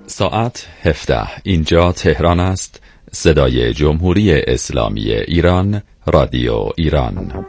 ساعت 17. اینجا تهران است. صدای جمهوری اسلامی ایران، رادیو ایران.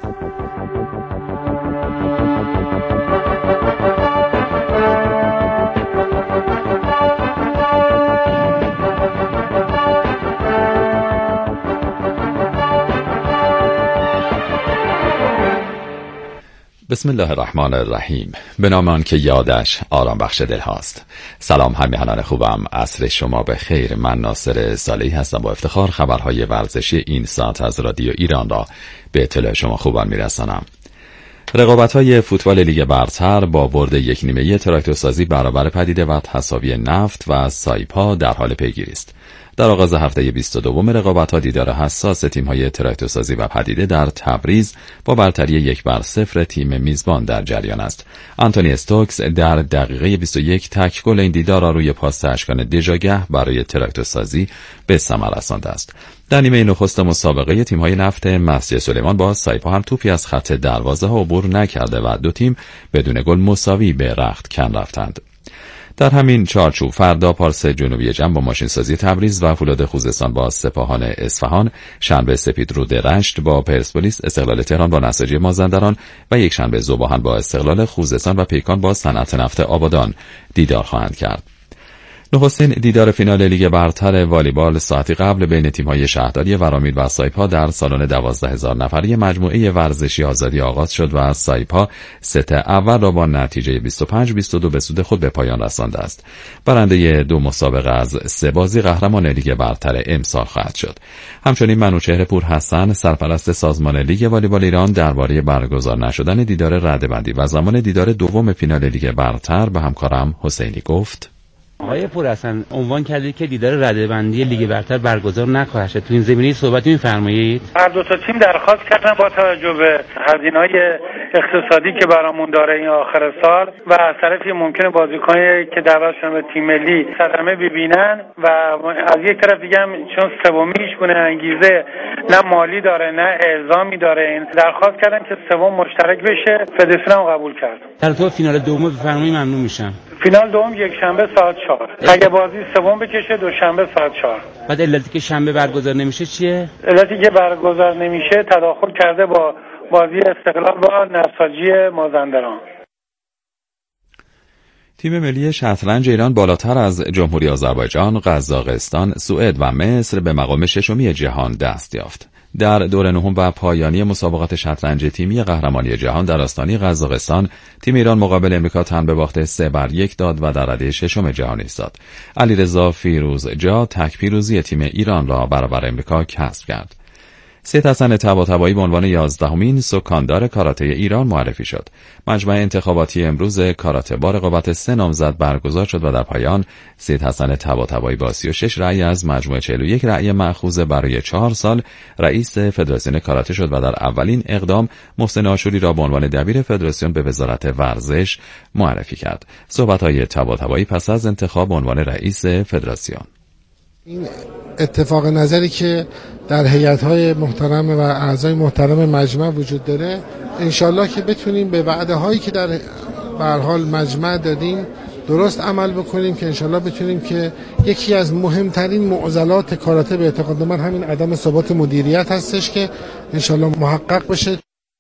بسم الله الرحمن الرحیم. به نام آن که یادش آرام بخش دل هاست. سلام همیهنان خوبم، عصر شما به خیر. من ناصر صالحی هستم. با افتخار خبرهای ورزشی این ساعت از رادیو ایران را به اطلاع شما خوبان میرسانم. رقابت‌های فوتبال لیگ برتر با برد 1-0 تراکتورسازی برابر پدیده و تساوی نفت و سایپا در حال پیگیری است. در آغاز هفته 22 رقابت‌ها دیدار حساس تیم‌های تراکتورسازی و پدیده در تبریز با برتری 1-0 تیم میزبان در جریان است. آنتونی استوکس در دقیقه 21 تک گل این دیدار را روی پاس اشکان دژاگه برای تراکتورسازی به ثمر رسانده است. در نیمه نخست مسابقه تیم‌های نفت مسجد سلیمان با سایپا هم توپی از خط دروازه ها عبور نکرده و دو تیم بدون گل مساوی به رختکن رفتند. در همین چارچوب فردا پارس جنوبی جم با ماشینسازی تبریز و فولاد خوزستان با سپاهان اصفهان، شنبه سپیدرود رشت با پرسپولیس، استقلال تهران با نساجی مازندران و یک شنبه ذوباهن با استقلال خوزستان و پیکان با صنعت نفت آبادان دیدار خواهند کرد. نخستین دیدار فینال لیگ برتر والیبال ساعتی قبل بین تیم‌های شهرداری ورامید و سایپا در سالن 12,000 نفری مجموعه ورزشی آزادی آغاز شد و سایپا ست اول را با نتیجه 25-22 به سود خود به پایان رسانده است. برنده دو مسابقه از 3 بازی قهرمان لیگ برتر امسال خواهد شد. همچنین منوچهر پورحسن سرپرست سازمان لیگ والیبال ایران درباره برگزار نشدن دیدار رده‌بندی و زمان دیدار دوم فینال لیگ برتر به همکارم حسینی گفت: آقای پورحسن، عنوان کردید که دیدار رده‌بندی لیگ برتر برگزار نخواهد شد. تو این زمینه صحبتی می‌فرمایید؟ هر دو تا تیم درخواست کردن با توجه به هزینه‌های اقتصادی که برامون داره این آخر سال و از طرفی ممکنه بازیکنایی که دعوت شدن به تیم ملی صدمه ببینن و از یک طرف دیگه هم چون سومیش گونه انگیزه نه مالی داره نه الزامی داره، این درخواست کردن که سوم مشترک بشه. فدراسیون هم قبول کرد. در تو فینال دوم بفرمایید ممنون میشم. فینال دوم یک شنبه ساعت 4. اگه بازی سوم بکشه دوشنبه ساعت 4. بعد علتی که شنبه برگزار نمیشه چیه؟ علتی که برگزار نمیشه تداخل کرده با بازی استقلال با نساجی مازندران. تیم ملی شطرنج ایران بالاتر از جمهوری آذربایجان، قزاقستان، سوئد و مصر به مقام ششمی جهان دست یافت. در دور نهم و پایانی مسابقات شطرنج تیمی قهرمانی جهان در آستانه قزاقستان، تیم ایران مقابل امریکا تن به باخت 3-1 داد و در رده ششم جهان ایستاد. علیرضا فیروزجا تک پیروزی تیم ایران را برابر امریکا کسب کرد. سید حسن طباطبایی به عنوان 11مین سکاندار کاراته ایران معرفی شد. مجمع انتخاباتی امروز کاراته با رقابت 3 نامزد برگزار شد و در پایان سید حسن طباطبایی با 36 رأی از مجموع 41 رأی مأخوذ برای 4 سال رئیس فدراسیون کاراته شد و در اولین اقدام محسن آشوری را به عنوان دبیر فدراسیون به وزارت ورزش معرفی کرد. صحبت‌های طباطبایی پس از انتخاب به عنوان رئیس فدراسیون: این اتفاق نظری که در هیئت‌های محترم و اعضای محترم مجمع وجود داره، انشالله که بتونیم به وعده‌هایی که در به هر حال مجمع دادیم درست عمل بکنیم که انشالله بتونیم که یکی از مهمترین معضلات کاراته به اعتقاد من همین عدم ثبات مدیریت هستش که انشالله محقق بشه.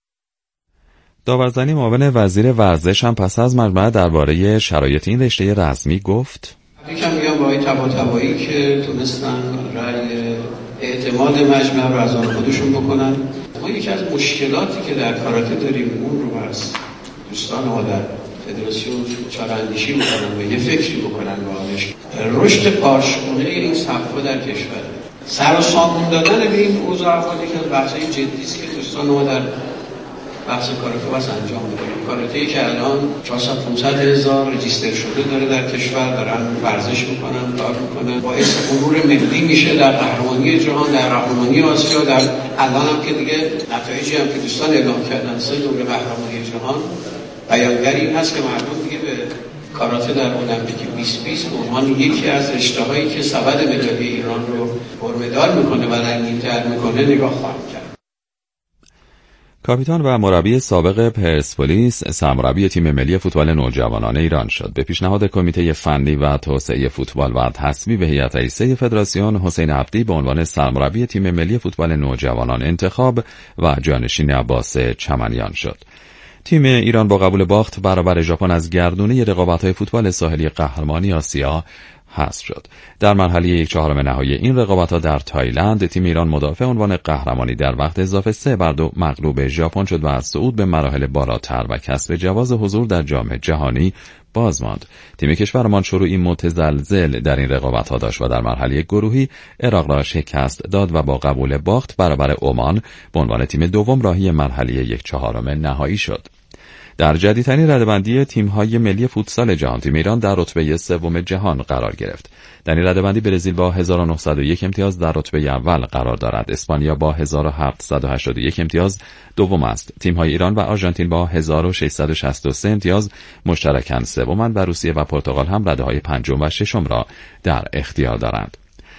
داورزنی معاون وزیر ورزش هم پس از مجمع درباره شرایط این رشته رسمی گفت: یکم میگم با آقای طباطبایی که تونستن رأی اعتماد مجمع رو از آن خودشون بکنن. ما یکی از مشکلاتی که در کاراته داریم اون رو از دوستان ما در فدراسیون چاراندیشی میکنن و یه فکری بکنن باهاش. رشد پارشگونه این صفحه در کشور سر و سامون دادن به این اوضاع احوالی که بحثای جدی است که دوستان ما در بحث کاراته واسه انجام میدیم. کاراته‌ای که الان 400-500 هزار رجیستر شده داره در کشور، دارن ورزش میکنن، کار میکنن، باعث امور ملی میشه در قهرمانی جهان، در قهرمانی آسیا، در الان هم که دیگه نتایجی هم که دوستان اعلام کردن 3 دوره قهرمانی جهان، بیانگر این هست که مردم دیگه به کاراته در المپیک 2020 به عنوان یکی از رشته‌هایی که سبد مدالی ایران رو پرمدال میکنه و رنگین‌تر میکنه نگاه خواهند کرد. کاپیتان و مربی سابق پرسپولیس سرمربی تیم ملی فوتبال نوجوانان ایران شد. به پیشنهاد کمیته فنی و توسعه فوتبال و تصویب هیئت رئیسه فدراسیون، حسین عبدی به عنوان سرمربی تیم ملی فوتبال نوجوانان انتخاب و جانشین عباس چمنیان شد. تیم ایران با قبول باخت برابر ژاپن از گردونه رقابت‌های فوتبال ساحلی قهرمانی آسیا حذف شد. در مرحله 1/4 نهایی این رقابت‌ها در تایلند، تیم ایران مدافع عنوان قهرمانی در وقت اضافه 3-2 مغلوب ژاپن شد و از صعود به مراحل بالاتر و کسب جواز حضور در جام جهانی باز ماند. تیم کشورمان شروعی متزلزل در این رقابت‌ها داشت و در مرحله گروهی عراق را شکست داد و با قبول باخت برابر عمان به عنوان تیم دوم راهی مرحله 1/4 نهایی شد. در جدیدترین رده‌بندی تیم‌های ملی فوتسال جهان، تیم ایران در رتبه سوم جهان قرار گرفت. در این رده‌بندی برزیل با 1901 امتیاز در رتبه اول قرار دارد. اسپانیا با 1781 امتیاز دوم است. تیم‌های ایران و آرژانتین با 1663 امتیاز مشترکاً سومند و روسیه و پرتغال هم رده‌های پنجم و ششم را در اختیار دارند.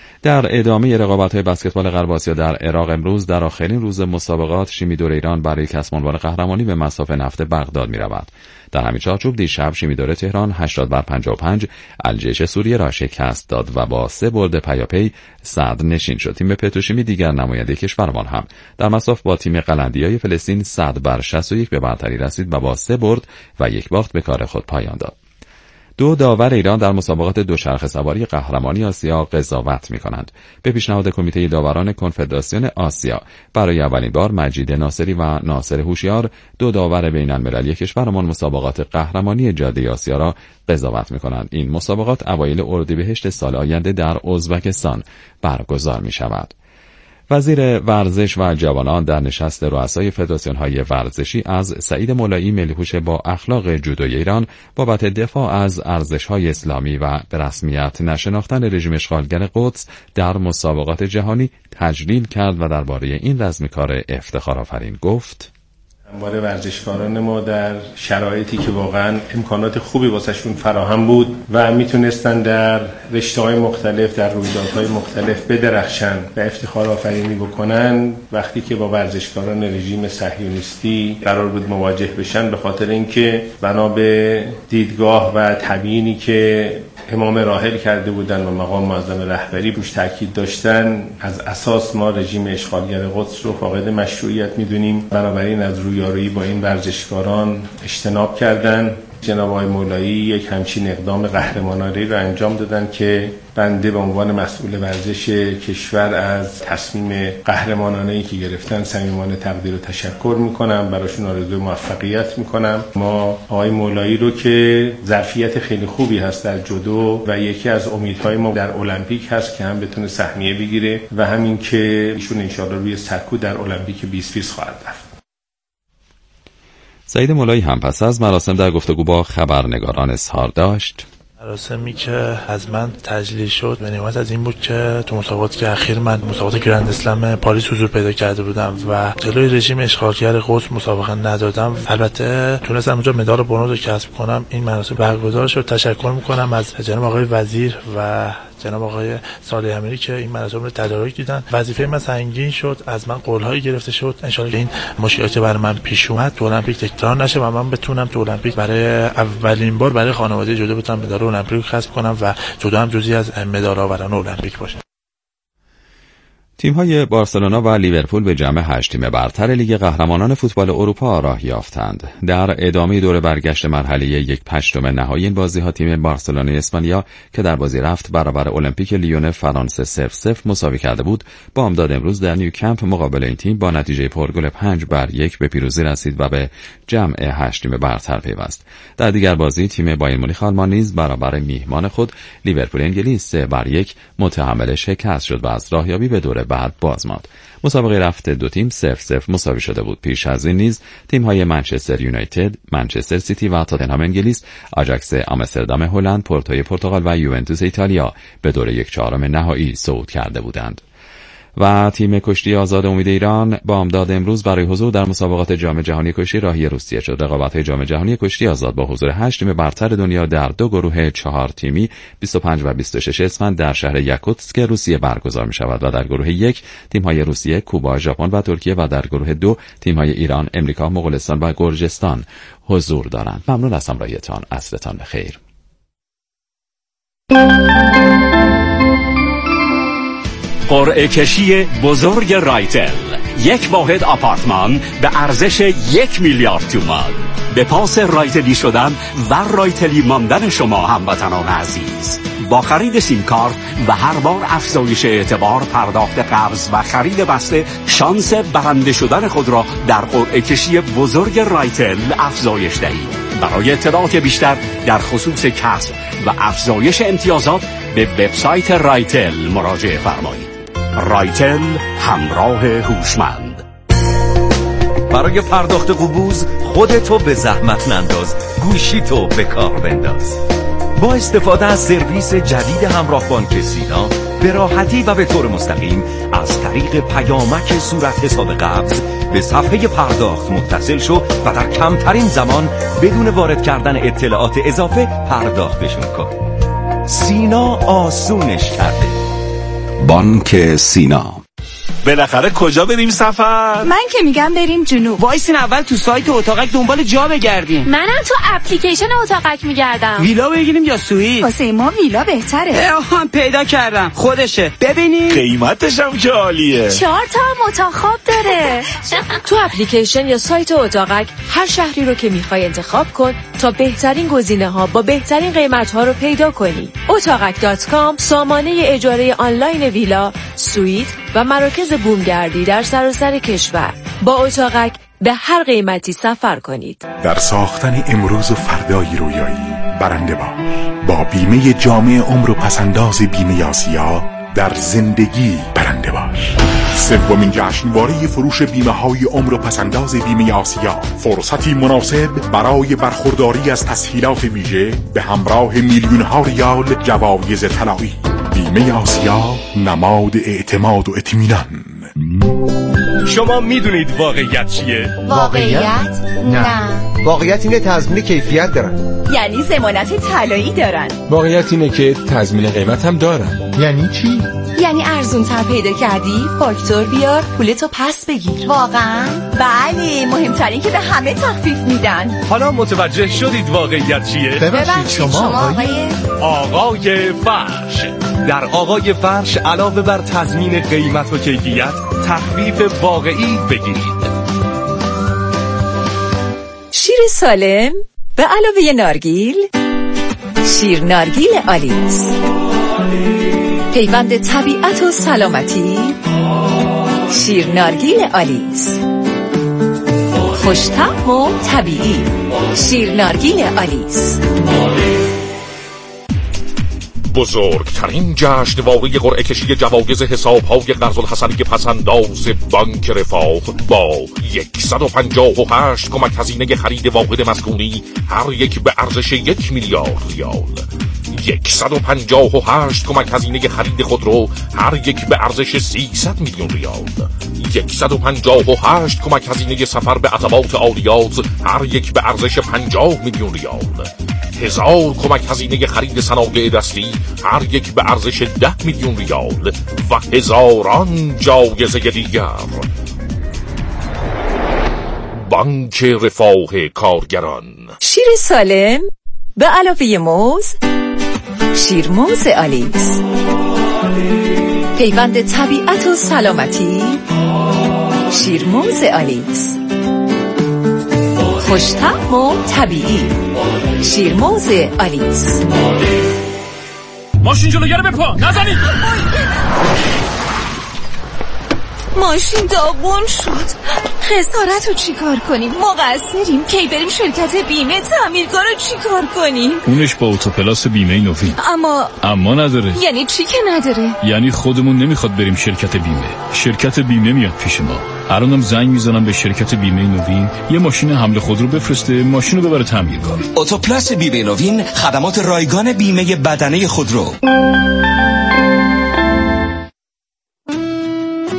در ادامه رقابت‌های بسکتبال غرب آسیا در عراق امروز در آخرین روز مسابقات شیمیدور ایران برای کسب عنوان قهرمانی به مصاف نفت بغداد می‌رود. در همین چارچوب دیشب شیمیدور تهران 80-55 الجیش سوریه را شکست داد و با 3 برد پیاپی صدر نشین شد. تیم پتروشیمی دیگر نماینده کشورمان هم در مصاف با تیم قلندیای فلسطین 100-61 به برتری رسید و با 3 برد و 1 باخت به کار خود پایان داد. 2 داور ایران در مسابقات دوچرخه سواری قهرمانی آسیا قضاوت می‌کنند. به پیشنهاد کمیته داوران کنفدراسیون آسیا برای اولین بار مجید ناصری و ناصر هوشیار، 2 داور بین‌المللی کشورمان، مسابقات قهرمانی جاده آسیا را قضاوت می‌کنند. این مسابقات اوایل اردیبهشت سال آینده در ازبکستان برگزار می‌شود. وزیر ورزش و جوانان در نشست رؤسای فدراسیون‌های ورزشی از سعید مولایی ملیحوش با اخلاق جودوی ایران بابت دفاع از ارزش‌های اسلامی و به رسمیت نشناختن رژیم اشغالگر قدس در مسابقات جهانی تجلیل کرد و درباره این رزمکار افتخارآفرین گفت: همواره ورزشکاران ما در شرایطی که واقعا امکانات خوبی واسهشون فراهم بود و میتونستن در رشته‌های مختلف، در رویدادهای مختلف بدرخشن و افتخار آفرینی بکنن، وقتی که با ورزشکاران رژیم صهیونیستی قرار بود مواجه بشن، به خاطر اینکه بنا به دیدگاه و تبیینی که امام راحل کرده بودن و مقام معظم رهبری روش تاکید داشتن، از اساس ما رژیم اشغالگر قدس رو فاقد مشروعیت میدونیم. بنابراین از رویارویی با این ورزشکاران اجتناب کردن. جناب آقای مولایی یک همچین اقدام قهرمانانه‌ای رو انجام دادن که بنده به عنوان مسئول ورزش کشور از تصمیم قهرمانانه‌ای که گرفتن صمیمانه تقدیر و تشکر میکنم، براشون آرزوی موفقیت میکنم. ما آقای مولایی رو که ظرفیت خیلی خوبی هست در جودو و یکی از امیدهای ما در المپیک هست که هم بتونه سهمیه بگیره و همین که ایشون انشاءالله روی سکو در المپیک 2020 خواهد رفت. سعید مولایی هم پس از مراسم در گفتگو با خبرنگاران اظهار داشت: مراسمی که از من تجلیل شد به نوبت از این بود که تو مسابقاتی که اخیر من مسابقات گرند اسلم پاریس حضور پیدا کرده بودم و جلوی رژیم اشغالگر قدس مسابقه ندادم. البته تونستم اونجا مدال برنز رو کسب کنم. این مراسم برگزار شد. تشکر میکنم از جناب آقای وزیر و جناب آقای صالح امیری که این مراسم رو تدارک دیدن. وظیفه من سنگین شد، از من قول‌هایی گرفته شد ان شاءالله این مشکلاتی برای من پیش اومد تو المپیک تکرار نشه و من بتونم تو المپیک برای اولین بار برای خانواده جودو بتونم مدال المپیک کسب کنم و جودو هم جزئی از مدال آوران المپیک باشه. تیم‌های بارسلونا و لیورپول به جمع 8 تیم برتر لیگ قهرمانان فوتبال اروپا راه یافتند. در ادامه دور برگشت مرحله 1/8 نهایی این بازی‌ها، تیم بارسلونا اسپانیا که در بازی رفت برابر المپیک لیون فرانسه 0-0 مساوی کرده بود، بامداد امروز در نیوکمپ مقابل این تیم با نتیجه پرگل 5-1 به پیروزی رسید و به جمع 8 تیم برتر پیوست. در دیگر بازی تیم بایر مونیخ آلمان نیز برابر میهمان خود لیورپول انگلیس 3-1 متحمل شکست شد و از راهیابی به دور بعد باز ماند. مسابقه رفت دو تیم 0-0 مساوی شده بود. پیش از این نیز تیم‌های منچستر یونایتد، منچستر سیتی و تاتنهام انگلیس، آژاکس آمستردام هلند، پورتوی پرتغال و یوونتوس ایتالیا به دور 1/4 نهایی صعود کرده بودند. و تیم کشتی آزاد امید ایران بامداد امروز برای حضور در مسابقات جام جهانی کشتی راهی روسیه شد. رقابت‌های جام جهانی کشتی آزاد با حضور 8 تیم برتر دنیا در 2 گروه 4 تیمی 25 و 26 اسفند در شهر یاکوتسک روسیه برگزار می‌شود و در گروه 1 تیم‌های روسیه، کوبا، ژاپن و ترکیه و در گروه 2 تیم‌های ایران، امریکا، مغولستان و گرجستان حضور دارند. ممنون از همراهیتان. عصرتان بخیر. قرعه کشی بزرگ رایتل، یک واحد آپارتمان به ارزش 1 میلیارد تومان. به پاس رایتلی شدن و رایتلی ماندن شما هموطنان عزیز، با خرید سیم کارت و هر بار افزایش اعتبار، پرداخت قرض و خرید بسته، شانس برنده شدن خود را در قرعه کشی بزرگ رایتل افزایش دهید. برای اطلاعات بیشتر در خصوص کسب و افزایش امتیازات به وبسایت رایتل مراجعه فرمایید. رایتل، همراه هوشمند. برای پرداخت قبوز خودتو به زحمت ننداز، گوشیتو به کار بنداز. با استفاده از سرویس جدید همراه بانک سینا به راحتی و به طور مستقیم از طریق پیامک صورت حساب قبض به صفحه پرداخت متصل شو و در کمترین زمان بدون وارد کردن اطلاعات اضافه پرداختشون کن. سینا آسونش کرده. بانک سینا. بالاخره کجا بریم سفر؟ من که میگم بریم جنوب. وایسین اول تو سایت اتاقک دنبال جا بگردیم. منم تو اپلیکیشن اتاقک میگردم. ویلا بگیریم یا سوئیت؟ واسه ما ویلا بهتره. پیدا کردم، خودشه. ببینید قیمتش هم که عالیه. 4 تا اتاق خواب داره. تو اپلیکیشن یا سایت اتاقک هر شهری رو که میخوای انتخاب کن تا بهترین گزینه‌ها با بهترین قیمت‌ها رو پیدا کنی. اتاقک.com سامانه اجاره آنلاین ویلا، سوئیت و مراکز بومگردی در سراسر کشور. با اتاقک به هر قیمتی سفر کنید. در ساختن امروز و فردای رویایی برنده باش. با بیمه جامع عمر و پسنداز بیمه آسیا در زندگی برنده باش. سومین جشنواره فروش بیمه های عمر و پسنداز بیمه آسیا، فرصتی مناسب برای برخورداری از تسهیلات ویژه به همراه میلیون ها ریال جوایز طلایی. بیمه آسیا، نماد اعتماد و اطمینان. شما میدونید واقعیت چیه؟ واقعیت؟ نه. واقعیت اینه تضمین کیفیت دارن. یعنی ضمانت طلایی دارن. واقعیت اینه که تضمین قیمت هم دارن. یعنی چی؟ یعنی ارزون تر پیدا کردی، فاکتور بیار، پولتو پس بگیر. واقعا؟ بله، مهمترین که به همه تخفیف میدن. حالا متوجه شدید واقعیت چیه؟ ببخشید شما آقای فرش. در آقای فرش علاوه بر تضمین قیمت و کیفیت، تخفیف واقعی بگیرید. شیر سالم به علاوه نارگیل، شیر نارگیل آلیس. پیوند طبیعت و سلامتی، شیر نارگیل آلیس. خوش‌طعم و طبیعی، شیر نارگیل آلیس. بزرگترین جشنواره قرعه کشی جوایز حساب‌های قرض الحسنی پسنداز بانک رفاه با 158 کمک هزینه خرید واحد مسکونی، هر یک به ارزش 1 میلیارد ریال. 158 کمک هزینه خرید خودرو، هر یک به ارزش 300 میلیون ریال. 158 کمک هزینه سفر به عتبات عالیات، هر یک به ارزش 50 میلیون ریال. 1000 کمک هزینه خرید صنایع دستی، هر یک به ارزش 10 میلیون ریال و هزاران جایزه دیگر. بانک رفاه کارگران. شیر سالم به علاوه موز، شیر موز آلیس. پیوند طبیعت و سلامتی، شیر موز آلیس. خوش‌طعم و طبیعی، شیر موز آلیس. ماشین جلوگر بپا، نزنید. ماشین داغون شد. خسارت رو چی کار کنیم؟ مقصریم. کی بریم شرکت بیمه تعمیرگاه رو چی کار کنیم؟ اونش با اوتوپلاس بیمه نوین. اما نداره. یعنی چی که نداره؟ یعنی خودمون نمیخواد بریم شرکت بیمه. شرکت بیمه میاد پیش ما. الانم زنگ میزنم به شرکت بیمه نوین یه ماشین حمل خودرو بفرسته، ماشین رو ببره تعمیرگاه. اوتوپلاس بیمه نوین، خدمات رایگان بیمه بدنه خودرو.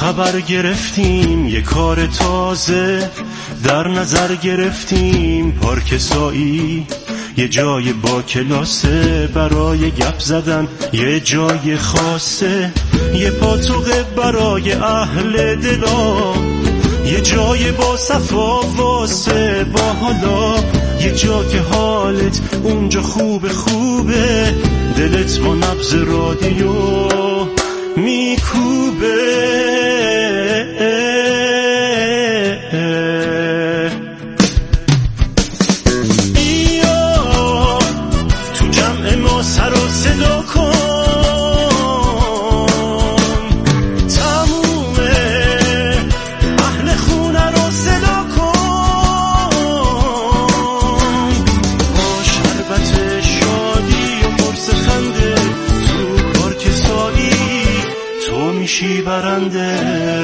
خبر گرفتیم یه کار تازه، در نظر گرفتیم پارک سایی، یه جای با کلاسه برای گپ زدن، یه جای خاصه، یه پاتوقه برای اهل دلا، یه جای با صفا واسه با حالا، یه جا که حالت اونجا خوبه خوبه، دلت با نبض رادیو میکوبه. بیا تو جمع ما سر و صدا کن، تموم اهل خونه رو صدا کن، با شربت شادی و قرص خنده تو پارک سایی تو میشی برنده.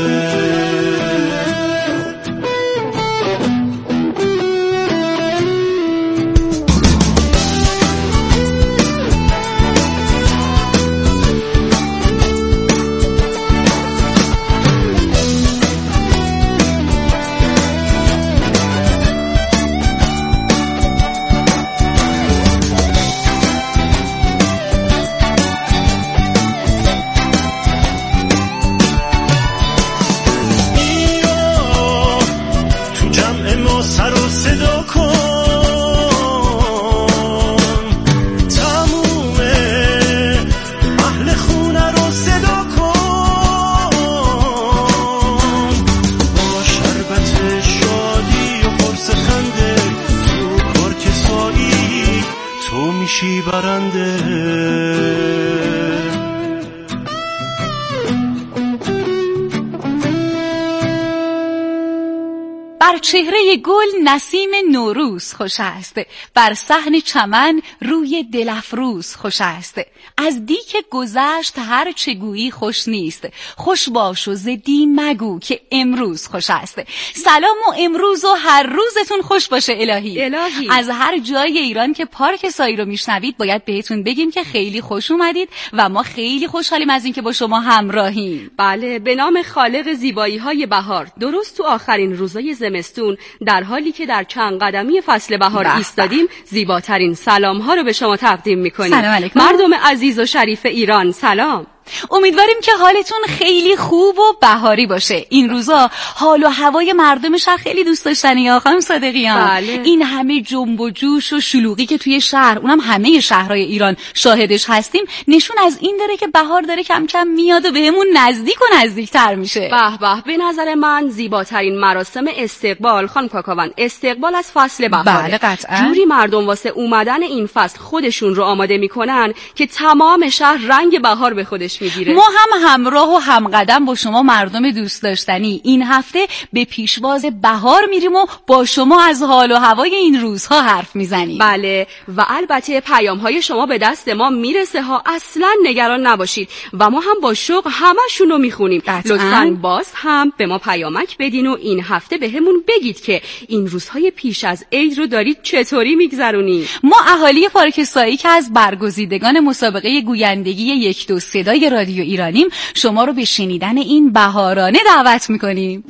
بر چهره گل نسیم نوروز خوش است، بر صحن چمن روی دلفروز خوش است. از دی که گذشت هر چه گویی خوش نیست، خوش باش و ز دی مگو که امروز خوش است. سلام و امروز و هر روزتون خوش باشه الهی. از هر جای ایران که پارک سایی رو میشنوید باید بهتون بگیم که خیلی خوش اومدید و ما خیلی خوشحالیم از این که با شما همراهیم. بله، به نام خالق زیبایی‌های بهار، درست تو آخرین روزای زمستون در حالی که در چند قدمی فصل بهار ایستادیم، زیباترین سلام‌ها رو به شما تقدیم می‌کنیم. سلام علیکم مردم عزیز و شریف ایران، سلام. امیدواریم که حالتون خیلی خوب و بهاری باشه. این روزا حال و هوای مردم شهر خیلی دوست داشتنیه خانم صادقیان. بله. این همه جنب و جوش و شلوغی که توی شهر، اونم همه شهرهای ایران شاهدش هستیم، نشون از این داره که بهار داره کم کم میاد و بهمون نزدیک و نزدیکتر میشه. به به، به نظر من زیباترین مراسم استقبال، خانم کاکاوان، استقبال از فصل بهار. بله قطعا. جوری مردم واسه اومدن این فصل خودشون رو آماده میکنن که تمام شهر رنگ بهار به خودش میگیره. ما هم همراه و همقدم با شما مردم دوست داشتنی این هفته به پیشواز بهار میریم و با شما از حال و هوای این روزها حرف میزنیم. بله، و البته پیام‌های شما به دست ما میرسه ها، اصلا نگران نباشید و ما هم با شوق همشون رو میخونیم. لطفاً باز هم به ما پیامک بدین و این هفته بهمون بگید که این روزهای پیش از عید رو دارید چطوری میگذرونید. ما اهالی پارک سایی که از برگزیدگان مسابقه گویندگی 1 2 صدای رادیو ایرانیم، شما رو به شنیدن این بهارانه دعوت میکنیم.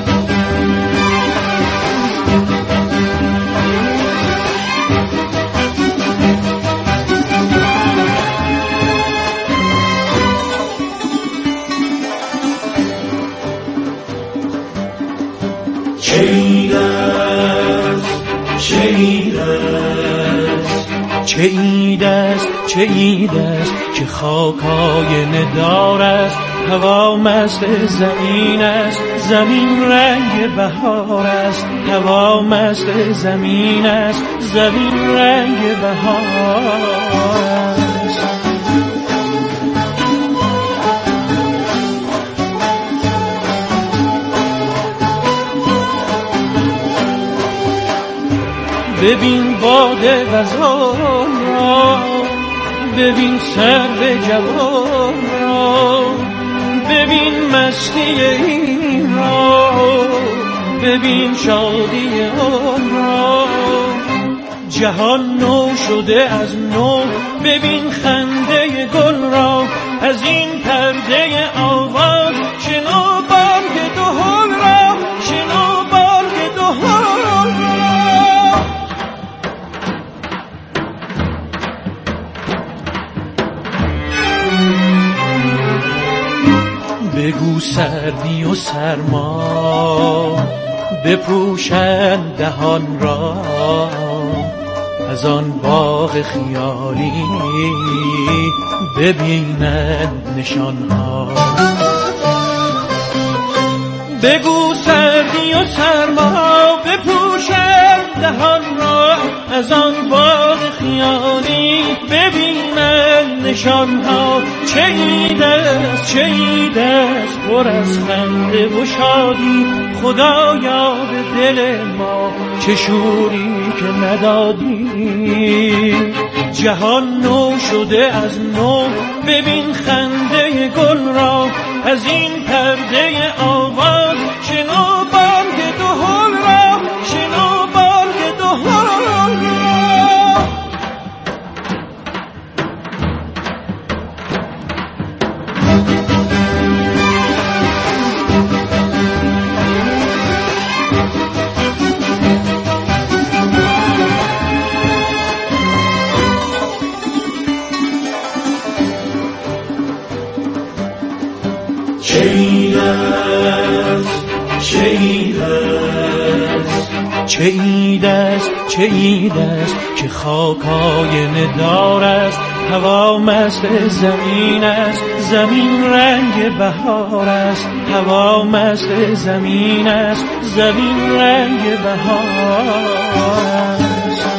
چه عید است چه عید است که خاکای ندار است، هوا مست زمین است، زمین رنگ بهار است، هوا مست زمین است، زمین رنگ بهار است. ببین باد غزال را، ببین سرو جوان را، ببین مستی این را، ببین شادی آن را. جهان نو شده از نو، ببین خنده گل را، از این پرده آواز شنو سردی و سرما بپوشند دهان را از آن باغ خیالی ببینند نشانها. بگو سردی و سرما بپوشند دهان را از آن باغ خیالی ببینند نشانها. چه عید است چه عید است پر از خنده و شادی، خدایا به دل ما چه شوری که ندادی. جهان نو شده از نو، ببین خنده گل را از این پرده آواز. شنو بانگ دهل را، شنو بانگ دهل را. چه عید است چه عید است چه عید است چه عید است که خاک آینه دار است، هوا مست زمین است، زمین رنگ بهار است. هوا مست زمین است، زمین رنگ بهار است.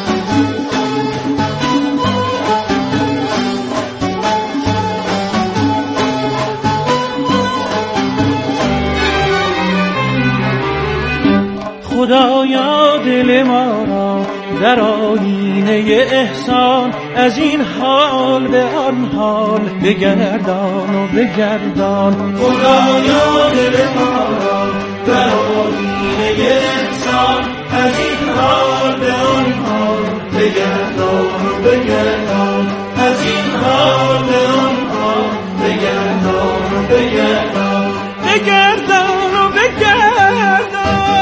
خدایا دل ما را در آینه احسان از این حال به آن حال بگردان و بگردان. خدایا دل ما را در آینه احسان از این حال به آن حال بگردان و بگردان. از این حال به آن حال بگردان و بگردان. بگردان و بگردان.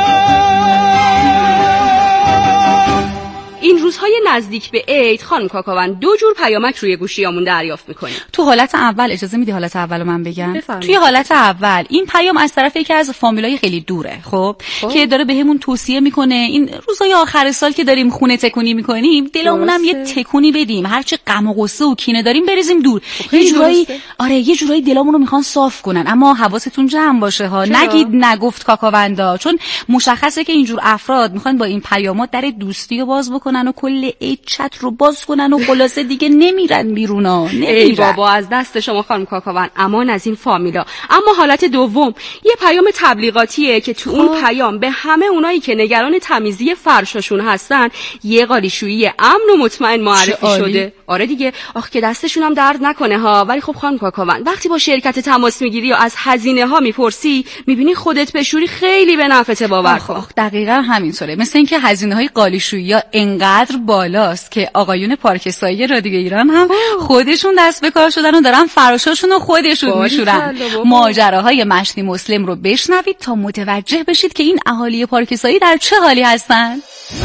این روزهای نزدیک به عید خانم کاکاون دو جور پیامک روی گوشیامون دریافت میکنیم. تو حالت اول اجازه میدی حالت اولو من بگم؟ توی حالت اول این پیام از طرف یکی از فامیلای خیلی دوره، خب که داره بهمون توصیه میکنه این روزهای آخر سال که داریم خونه تکونی میکنیم دلمونم یه تکونی بدیم، هرچی غم و غصه و کینه داریم بریزیم دور. یه جورایی یه جورایی دلمونو میخوان صاف کنن، اما حواستون جمع باشه ها، نگید نگفت کاکاوندا، چون مشخصه که اینجور افراد میخوان با این پیامات در دوستی رو باز بکنن و کل عید چت رو باز کنن و خلاصه دیگه نمیرن بیرونا. ای بابا از دست شما خانم کاکاون، امان از این فامیلا. اما حالت دوم یه پیام تبلیغاتیه که تو اون پیام به همه اونایی که نگران تمیزی فرشاشون هستن یه قالیشویی امن و مطمئن معرفی شده. آره دیگه، آخ که دستشون هم درد نکنه ها. ولی خب خانم کاکاون وقتی با شرکت تماس میگیری و از هزینه ها میپرسی میبینی خودت بشوری خیلی به نفعت، باور کن. دقیقاً همینطوره، مثل اینکه هزینه های قالیشویی ها انقدر بالاست که آقایون پارکسایی رادیو ایران هم خودشون دست به کار شدن و دارن فراشاشون رو خودشون میشورن. ماجراهای مشتی مسلم رو بشنوید تا متوجه بشید که این اهالی پارکسایی در چه حالی هستن.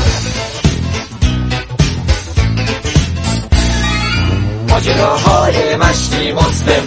ماجراهای مشتی مسلم.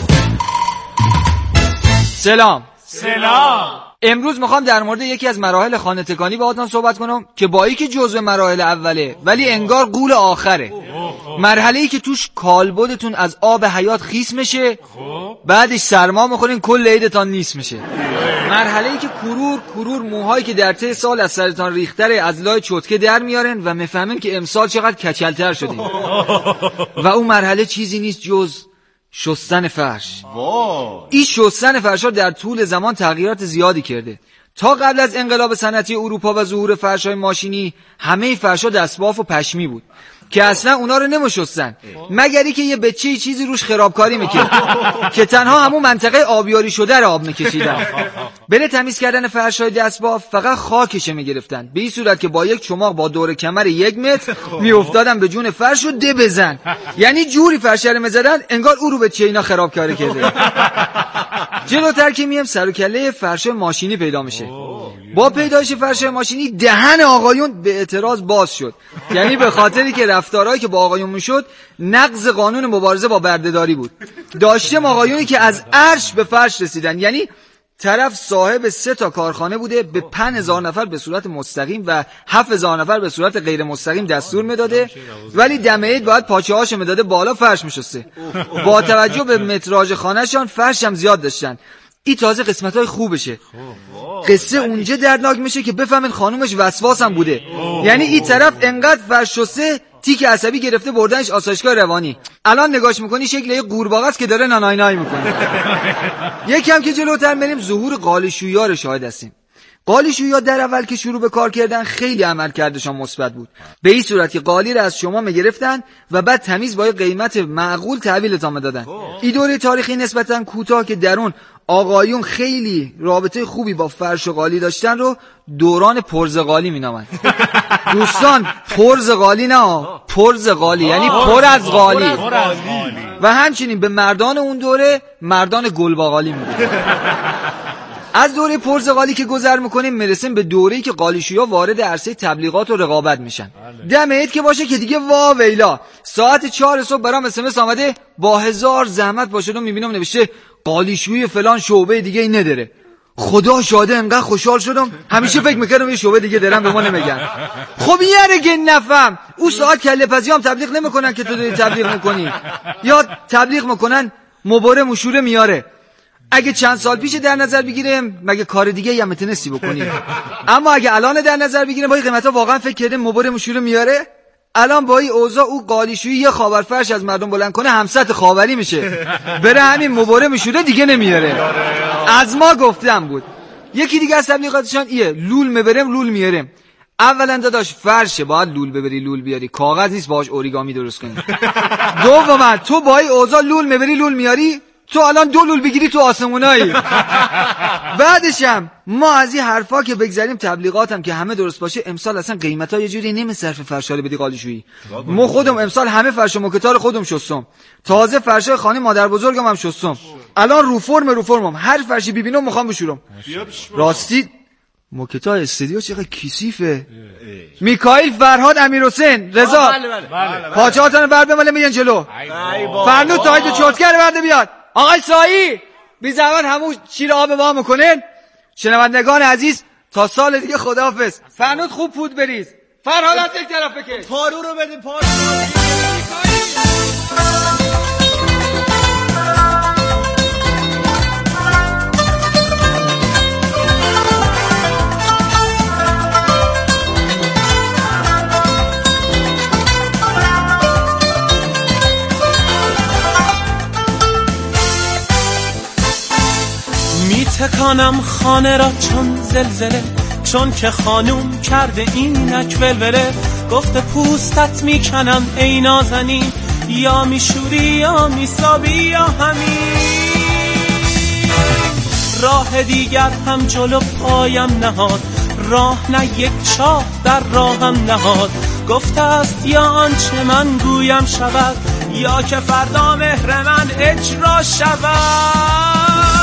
سلام. سلام. امروز میخوام در مورد یکی از مراحل خانه تکانی باهاتون صحبت کنم که با اینکه جزء مراحل اوله ولی انگار غول آخره. مرحله‌ای که توش کالبدتون از آب حیات خیس میشه، بعدش سرما میخورین کل عیدتان نیست میشه. مرحله‌ای که کرور موهایی که در طی سال از سرتان ریختره از لای چتکه در میارن و میفهمین که امسال چقدر کچلتر شدین. و اون مرحله چیزی نیست جز شستن فرش. این شستن فرش‌ها در طول زمان تغییرات زیادی کرده. تا قبل از انقلاب صنعتی اروپا و ظهور فرش‌های ماشینی همه فرش‌ها دستباف و پشمی بود که اصلا اونا رو نمی‌شستن، مگری که یه بچه چیزی روش خرابکاری میکرد که تنها همون منطقه آبیاری شده رو آب میکشیدن. برای تمیز کردن فرش‌های دستباف فقط خاکش میگرفتن، به این صورت که با یک چماق با دور کمر 1 متر میافتادن به جون فرش و ده بزن. یعنی جوری فرش رو میزدن انگار او رو به چینا خرابکاری کرده. جلوتر که میم سر و کله فرش ماشینی پیدا میشه. با پیدایش فرش ماشینی دهن آقایون به اعتراض باز شد، یعنی به خاطری که رفتارهایی که با آقایون میشد نقض قانون مبارزه با بردهداری بود. داشتیم آقایونی که از عرش به فرش رسیدن، یعنی طرف صاحب 3 تا کارخانه بوده، به 5000 نفر به صورت مستقیم و 7000 نفر به صورت غیر مستقیم دستور میداده، ولی دم عید باید پاچه هاشو میداده بالا فرش میشسته. با توجه به متراژ خانه‌شان فرش هم زیاد داشتن. این تازه قسمت‌های خوبشه. قصه اونجا دردناک میشه که بفهمن خانومش وسواس هم بوده. یعنی این طرف انقدر فرش شسته تیک عصبی گرفته بردنش آسایشگاه روانی. الان نگاش میکنی شکل یه قورباغه است که داره نانای نای میکنه. یکم که جلوتر بریم ظهور قالیشویی‌ها رو شاهد هستیم. قالیشویی‌ها در اول که شروع به کار کردن خیلی عملکردشان مثبت بود. به این صورت که قالی رو از شما میگرفتن و بعد تمیز با قیمت معقول تحویلتون میدادن. این دوره تاریخی نسبتاً کوتاه که در اون آقایون خیلی رابطه خوبی با فرش و قالی داشتن رو دوران پرزغالی مینامن. دوستان پرزغالی نه، پرزغالی یعنی پر از قالی. و همچنین به مردان اون دوره مردان گلباقالی میگن. از دوره پرزغالی که گذر میکنیم میرسیم به دوره‌ای که قالیشویی‌ها وارد عرصه تبلیغات و رقابت میشن. دم عید که باشه که دیگه وا ویلا، ساعت 4 صبح برام SMS آمده با 1000 زحمت باشد و میبینم نوشته قالیشویی فلان شعبه دیگه این نداره. خدا شاده انقدر خوشحال شدم، همیشه فکر میکردم یه شعبه دیگه دارم به ما نمیگن. خب یه رگه نفهم او ساعت کله پزی هم تبلیغ نمیکنن که تو داری تبلیغ میکنی، یا تبلیغ میکنن مباره مشوره میاره. اگه چند سال پیش در نظر بگیریم مگه کار دیگه هم میتونستی بکنی، اما اگه الان در نظر بگیریم با این قیمتا واقعا فکر کردیم مباره مشوره میاره؟ الان با این اوضاع او قالیشویی یه خاور فرش از مردم بلند کنه همسط خاوری میشه، بره همین مباره مشوره دیگه نمیاره. از ما گفتم بود. یکی دیگه از تبلیغاتشان ایه لول میبریم لول میاریم. اولا داداش فرشه باید لول ببری لول بیاری، کاغذ نیست باهاش اوریگامی درست کنی. دوما تو با این اوضاع لول میبری لول میاری، تو الان 2 لول بگیری تو آسمونایی. بعدشم ما از این حرفا که بگذاریم تبلیغاتم که همه درست باشه، امسال اصلا قیمتا یه جوری نمیصرف فرشاله بدی قالیشویی. ما خودم امسال همه فرش و موکتار خودم شستم، تازه فرشای خانه مادر بزرگم هم شستم. الان رو فرمم هر فرشی ببینم میخوام بشورم. راستی موکتا استودیو چقدر کثیفه. میکائیل، فرهاد، امیرحسین، رضا پاچه‌هاتون ور بماله میگن جلو. فرنود تاید چوتگر برده بیاد. آقای سایی بی زحمت همون شیر آب ما میکنن. شنوندگان عزیز تا سال دیگه خداحافظ. فرنود خوب پود بریز. فرهاد از یک طرف بکش. پارو رو بدیم پارو. تکانم خانه را چون زلزله، چون که خانوم کرده اینک ولوله. گفته پوستت میکنم ای نازنین، یا میشوری یا میسابی یا همین. راه دیگر هم جلو پایم نهاد، راه نه یک چاه در راهم نهاد. گفته است یا آنچه من گویم شود، یا که فردا مهر من اجرا شود.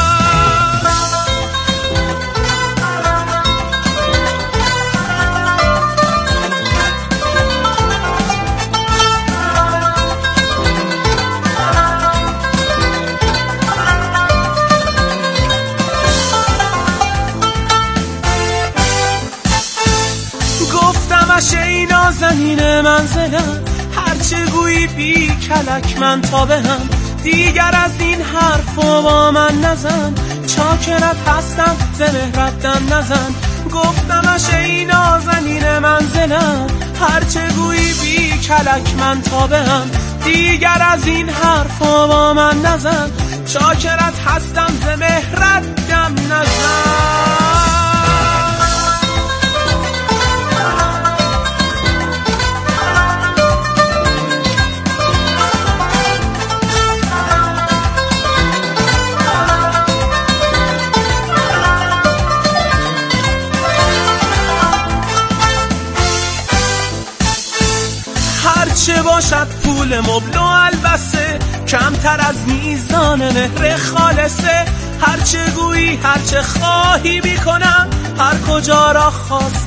ای نازنین منزلم، هرچه گویی بی کلک من تابهم. دیگر از این حرفا با من نزن، چاکرت هستم ز مهرت دم نزن. گفتمش ای نازنین منزلم، هرچه گویی بی کلک من تابهم. دیگر از این حرفا با من نزن، چاکرت هستم ز مهرت دم نزن. چه باشد پول مبل و البسه، کمتر از میزان مهر خالصه. هرچه گویی هرچه خواهی بیکنم، هر کجا را خواست